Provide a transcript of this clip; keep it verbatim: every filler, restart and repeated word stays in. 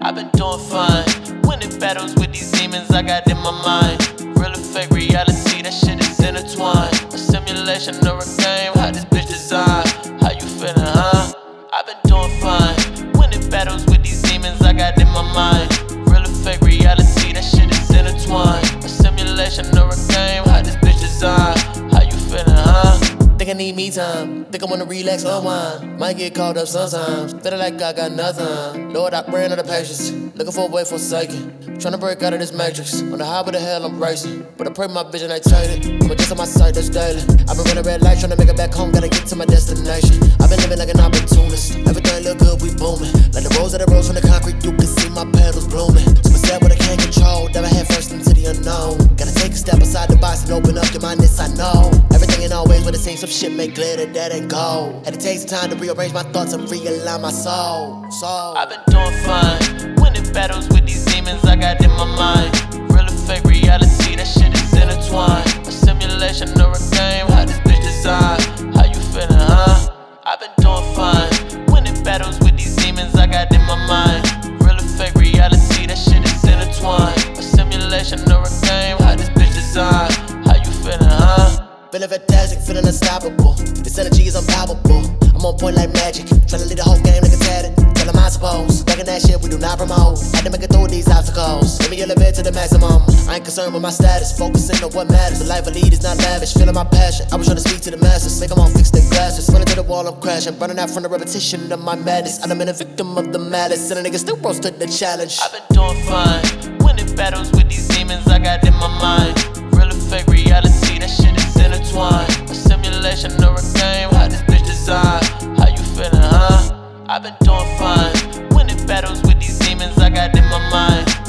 I've been doing fine. Winning battles with these demons I got in my mind. Real or fake reality, that shit is intertwined. A simulation or a game, how this bitch designed. How you feeling, huh? I've been doing fine. Winning battles with these demons I got in my mind. Real or fake reality, that shit is intertwined. A simulation or a game, how this bitch designed. How you feeling, huh? Think I need me time, think I wanna relax, unwind. Might get caught up sometimes, feeling like I got nothing. Lord, I pray under the patience, looking for a way forsaken. Trying to break out of this matrix, on the highway to hell I'm racing. But I pray my vision ain't tainted, I'm just on my sight, that's daily. I've been running red light, trying to make it back home, gotta get to my destination. I've been living like an opportunist, everything look good, we booming. Like the rose of the rose from the concrete, you can see my petals blooming. So I said what I can't control, dive my head first into the unknown. Gotta take a step outside the box and open up your mind, this I know. Everything ain't always what it seems, some shit make glitter, that ain't gold. Had to take some time to rearrange my thoughts and realign my soul. soul. I've been doing fine, winning battles with these demons I got in my mind. Real or fake reality, that shit is intertwined. A simulation or a game, how this bitch designed. How you feeling, huh? I've been doing fine, winning battles with these demons I got in my mind. Real or fake reality, that shit is intertwined. A simulation or a game, how this bitch designed. How you feeling, huh? Feeling fantastic, feeling unstoppable. This energy is unpalpable. I'm on point like magic, tryna lead the whole game like a tatted. Tell them I suppose, back that shit we do not promote. Had to make it through these obstacles. Let me elevate to the maximum. I ain't concerned with my status, focusing on what matters. The life I lead is not lavish, feeling my passion. I was trying to speak to the masses, make them all fix their glasses. Running to the wall, I'm crashing, burning out from the repetition of my madness. And I'm in a victim of the malice, and a nigga still rose to the challenge. I've been doing fine, winning battles with these demons I got in my mind. Real or fake reality, that shit is intertwined. A simulation or a game, how this bitch designed. How you feeling, huh? I've been doing fine, winning battles with these demons I got in my mind.